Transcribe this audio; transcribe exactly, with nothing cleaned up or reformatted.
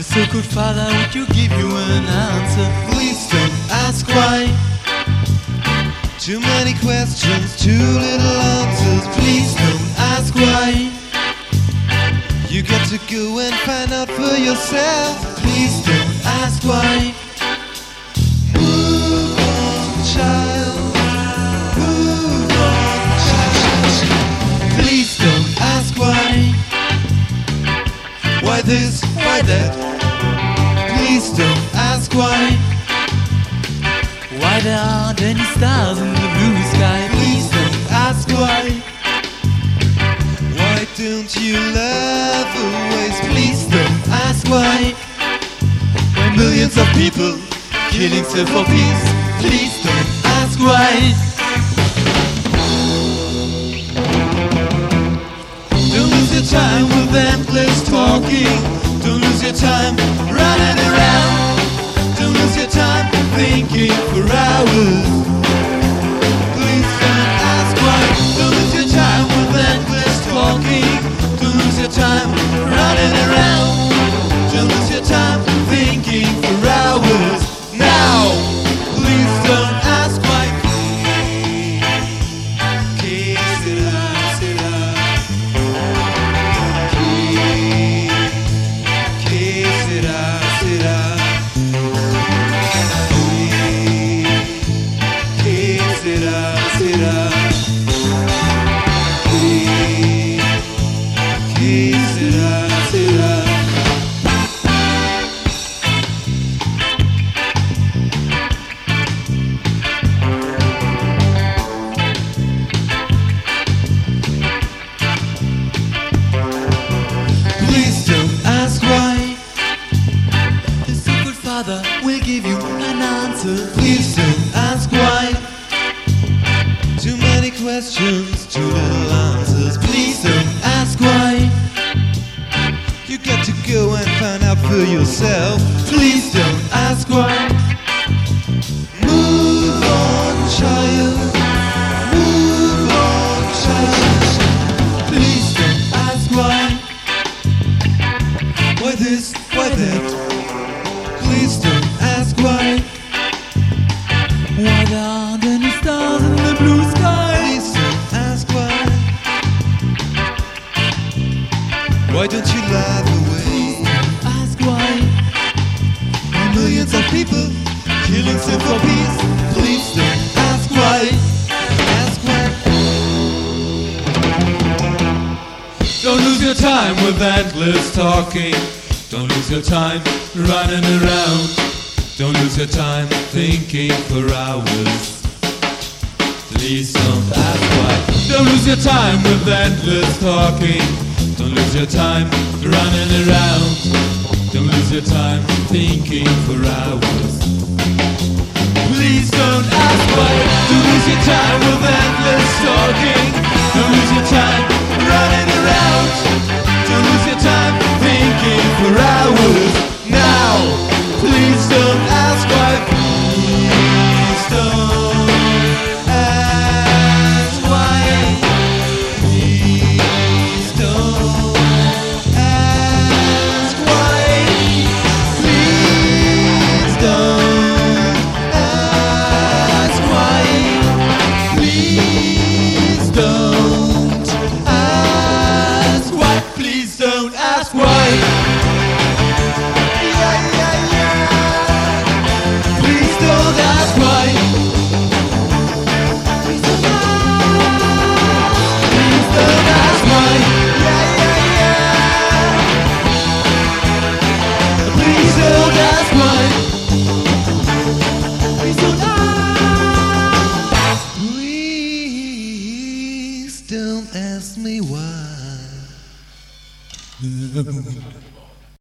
so good Father, would you give you an answer? Please don't ask why. Too many questions, too little answers. Please don't ask why. You got to go and find out for yourself. Please don't ask why. Move on, child. Move on, child. Please don't ask why. Why this, why that? Please don't ask why. Why there aren't any stars in the blue sky? Please don't ask why. Why don't you love always? Please don't ask why. Why millions of people killing still for peace? Please don't ask why. Don't lose your time with endless talking. Don't lose your time running around. Don't lose your time thinking for hours. Please don't ask why. Don't lose your time with endless talking. Don't lose your time running around. Don't lose your time thinking for hours. Now, please don't ask why. Que sera, sera. Que, que sera, sera. Será, será. Que, que será, será. Please don't ask why. The so good Father will give you an answer. Please don't ask why. Too many questions, too little answers. Please don't ask why. You got to go and find out for yourself. Please don't ask why. Move on, child. Move on, child. Please don't ask why. Why this, why that? Please don't ask why. Why there aren't any stars in the blue sky? Please don't ask why. Why don't you laugh away? Ask why. Why millions of people killing still for peace? Please don't ask why. Ask why. Don't lose your time with endless talking. Don't lose your time running around. Don't lose your time thinking for hours. Please don't ask why. Don't lose your time with endless talking. Don't lose your time running around. Don't lose your time thinking for hours. Please don't ask why. Don't lose your time with endless talking. Don't lose your time running around. Don't lose your time thinking for hours. Now, please don't ask why. Please don't ask why. Please don't ask why. Please don't ask why. Please don't ask why. Please don't ask why. Don't ask me why.